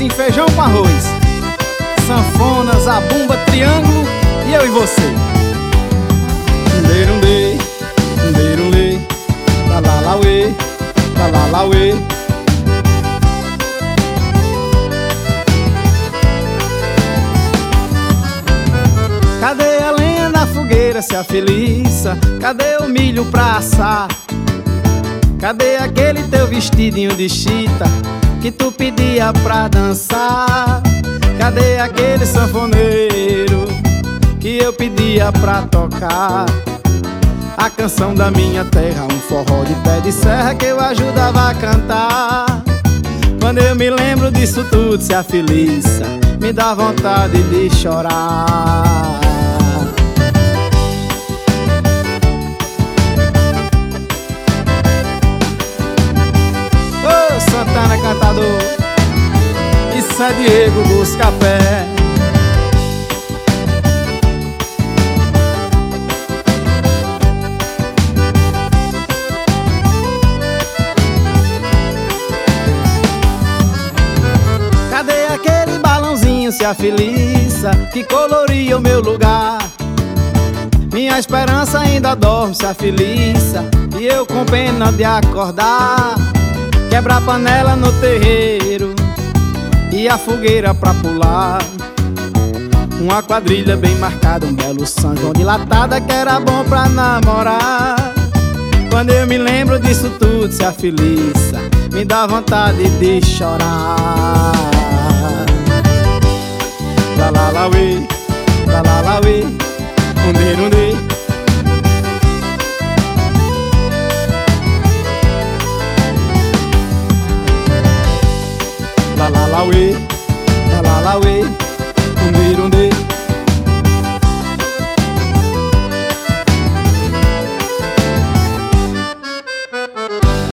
assim, feijão com arroz, sanfona, zabumba, triângulo e eu e você. Nderundê, nderundê, lalalauê, lalalauê. Cadê a lenha na fogueira, se afeliça? Cadê o milho pra assar? Cadê aquele teu vestidinho de chita que tu pedia pra dançar? Cadê aquele sanfoneiro que eu pedia pra tocar? A canção da minha terra, um forró de pé de serra que eu ajudava a cantar. Quando eu me lembro disso tudo, se afeliça, me dá vontade de chorar. Santana cantador, isso é Diego Buscapé. Cadê aquele balãozinho, se afeliça, que coloria o meu lugar? Minha esperança ainda dorme, se afeliça, e eu com pena de acordar. Quebra a panela no terreiro e a fogueira pra pular. Uma quadrilha bem marcada, um belo São João de latada que era bom pra namorar. Quando eu me lembro disso tudo, se afeliça, me dá vontade de chorar. Lalalauê, lalalauê, underundê. Lalalauê, lalalauê.